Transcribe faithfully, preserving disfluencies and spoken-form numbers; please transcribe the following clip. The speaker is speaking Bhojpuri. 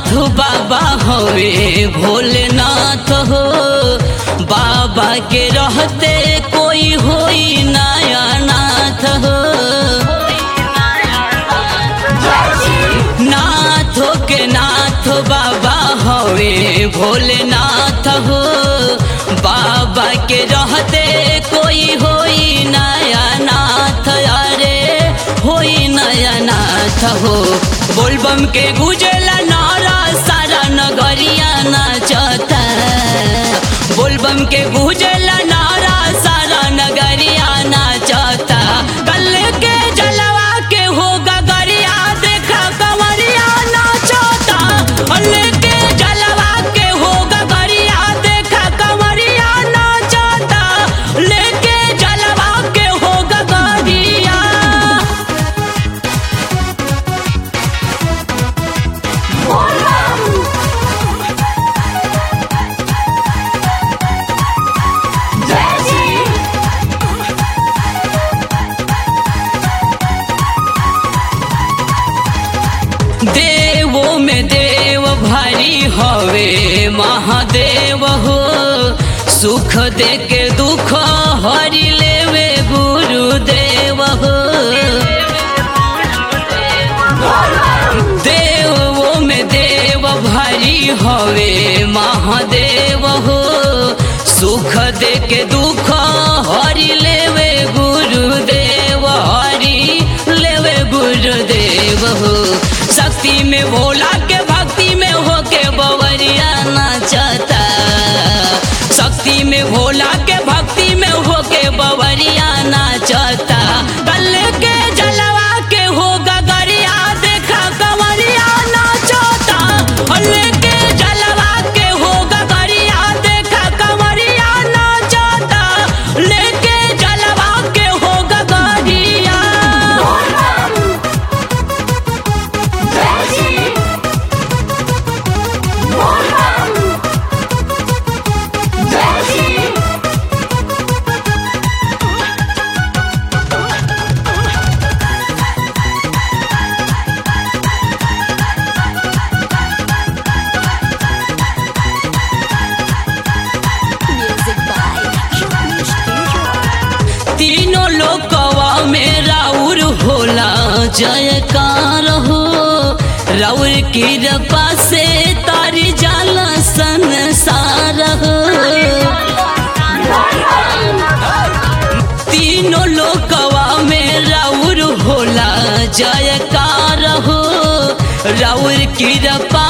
नाथ बाबा हवे भोलेनाथ हो, बाबा के रहते कोई होई नया नाथ हो। नाथो के नाथ बाबा हवे भोलेनाथ हो, बाबा के रहते कोई होई नया नाथ, अरे होई नया नाथ हो। बोलबम के गुजला नारा सारा नगरिया नाचता, बोलबम के गुजला नारा सारा नगरिया नाचता। कल के जलवा के हो गगरिया देखा कंवरिया नाचता, कल के जलवा के हो गगरिया देखा कंवरिया नाचता, लेके जलवा के हो गगरिया। देवों में देव भारी हवे महादेव हो, सुख दे के दुख हरि लेवे गुरुदेव हो। देवों में देव भारी हवे महादेव हो, सुख दे के दुख हरि लेवे गुरुदेव, हरि लेवे गुरुदेव हो। शक्ति में भोला के भक्ति में होके बवरिया नाचता, शक्ति में भोला के भक्ति में होके बवरिया नाचता। कल के जलवा के हो गगरिया देखा कंवरिया नाचता, कल के जलवा के हो गगरिया देखा कंवरिया नाचता, लेके जलवा के हो गगरिया। तीनों लोकवा में राउर होला जयकार हो, राउर की कृपा से तारी जाला संसार हो। तीनों लोकवा में राउर होला जयकार हो, राउर की कृपा